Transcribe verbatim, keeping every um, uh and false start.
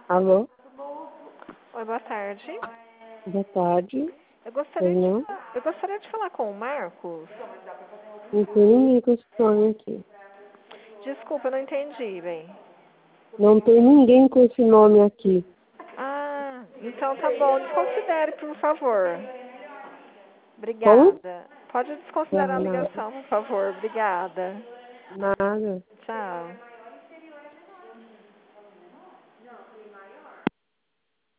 Alô? Oi, boa tarde. Boa tarde. Eu gostaria de, Tenho. eu gostaria de falar com o Marcos. Não tem ninguém com esse nome aqui. Desculpa, eu não entendi, bem. Não tem ninguém com esse nome aqui. Ah, então tá bom. Desconsidere, por favor. Como? Obrigada. Pode Não, desconsiderar a nada. ligação, por favor. Obrigada. Nada. Tchau.